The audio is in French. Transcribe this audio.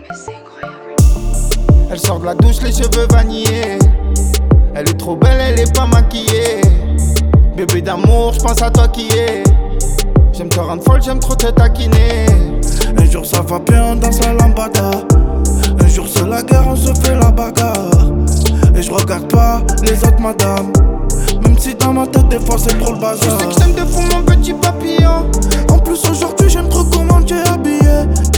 Elle sort de la douche, les cheveux vanillés. Elle est trop belle, elle est pas maquillée. Bébé d'amour, j'pense à toi qui est. J'aime te rendre folle, j'aime trop te taquiner. Un jour ça va bien, on danse la lambada. Un jour c'est la guerre, on se fait la bagarre. Et je regarde pas les autres madames. Même si dans ma tête des fois c'est trop le bazar. Je sais que j'aime de fou mon petit papillon. En plus aujourd'hui j'aime trop comment tu es habillé.